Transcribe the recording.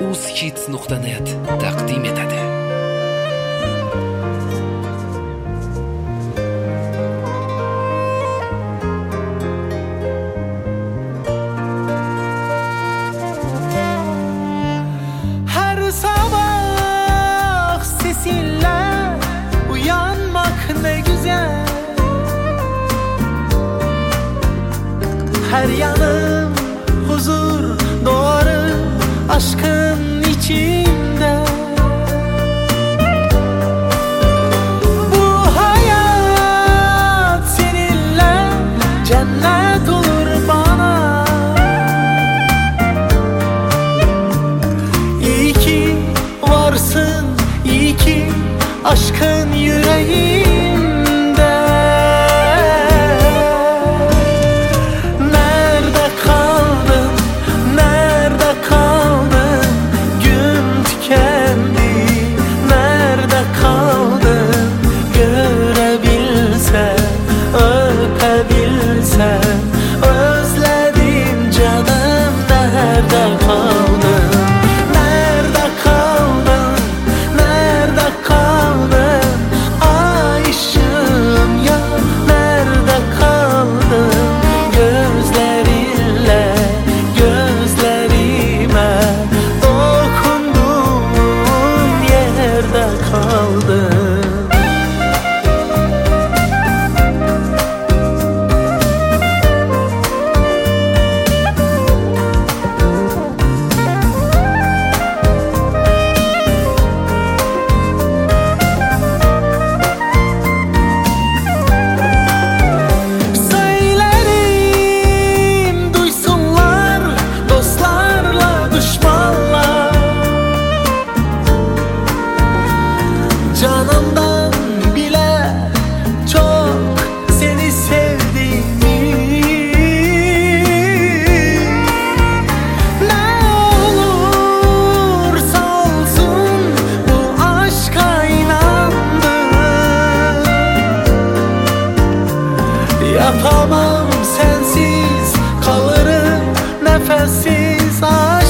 uzhits.net taqdim etadi. Her sabah sesinle uyanmak ne güzel. Her yanım huzur doğarır aşkın içinde. Bu hayat seninle cennet olur bana. İyi ki varsın, iyi ki aşkın yüreğimde. Nerede kaldın, nerede kaldın? Gün tükendi, nerede kaldın? Görebilsem, öpebilsem, özledim canım, nerede kaldın? Nerede kaldın, nerede kaldın? Ay ışığım ya, nerede kaldın? Gözlerinle gözlerime dokunduğun yerde kaldın. Söylerim duysunlar dostlarla düşmanlar, canımdan bile çok seni sevdiğimi. Ne olursa olsun bu aşka inandım. Yapamam sensiz, kalırım nefessiz. Ay